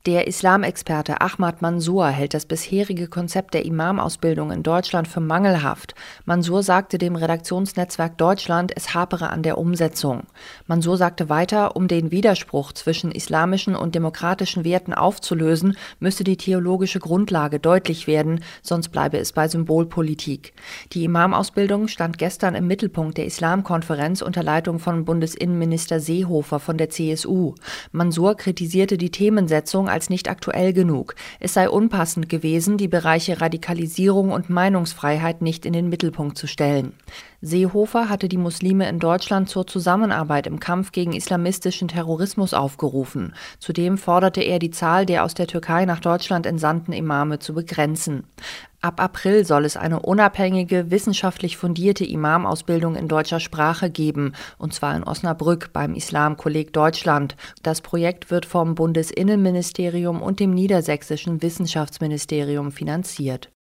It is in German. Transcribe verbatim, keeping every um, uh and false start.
Der Islamexperte Ahmad Mansour hält das bisherige Konzept der Imamausbildung in Deutschland für mangelhaft. Mansour sagte dem Redaktionsnetzwerk Deutschland, es hapere an der Umsetzung. Mansour sagte weiter, um den Widerspruch zwischen islamischen und demokratischen Werten aufzulösen, müsse die theologische Grundlage deutlich werden, sonst bleibe es bei Symbolpolitik. Die Imamausbildung stand gestern im Mittelpunkt der Islamkonferenz unter Leitung von Bundesinnenminister Seehofer von der C S U. Mansour kritisierte die Themensetzung als nicht aktuell genug. Es sei unpassend gewesen, die Bereiche Radikalisierung und Meinungsfreiheit nicht in den Mittelpunkt zu stellen. Seehofer hatte die Muslime in Deutschland zur Zusammenarbeit im Kampf gegen islamistischen Terrorismus aufgerufen. Zudem forderte er, die Zahl der aus der Türkei nach Deutschland entsandten Imame zu begrenzen. Ab April soll es eine unabhängige, wissenschaftlich fundierte Imamausbildung in deutscher Sprache geben, und zwar in Osnabrück beim Islamkolleg Deutschland. Das Projekt wird vom Bundesinnenministerium und dem Niedersächsischen Wissenschaftsministerium finanziert.